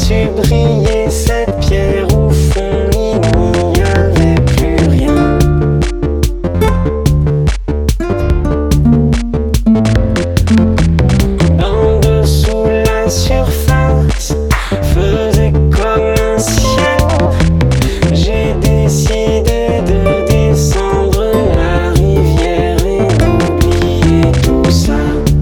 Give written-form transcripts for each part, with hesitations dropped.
su briller cette pierre au fond il n'y avait plus rien. En dessous la surface faisait comme un ciel. J'ai décidé de descendre la rivière et d'oublier tout ça.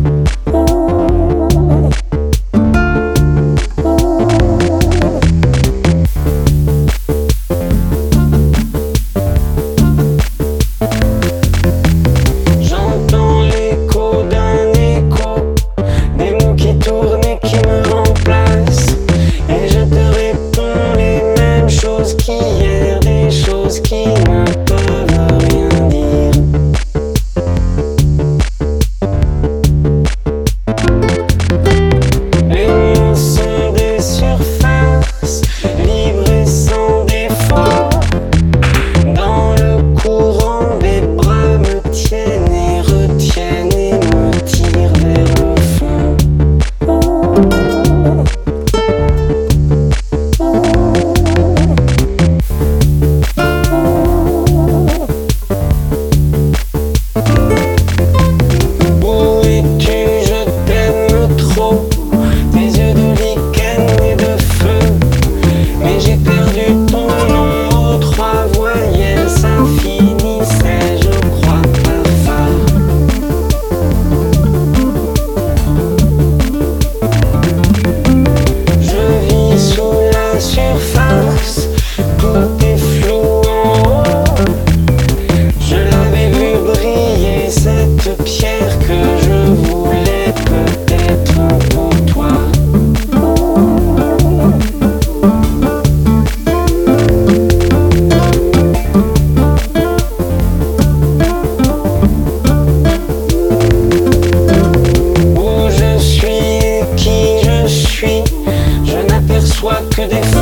J'entends l'écho d'un écho, des mots qui tournent et qui me remplacent. Et je te réponds les mêmes choses qu'hier, des choses qui ne peuvent rien dire. Les mots sont des surfaces, libres et sans défaut. Dans le courant, des bras me tiennent et retiennent et me tirent vers le fond. Où es-tu? Je t'aime trop. Tes yeux de lichen et de feu. Mais j'ai perdu ton nom aux trois voyelles. Ça finissait, je crois, par phare. Je vis sous la surface, tout est flou en haut. Je l'avais vu briller cette pierre que je voulais peut-être pour toi. Où je suis et qui je suis, je n'aperçois que des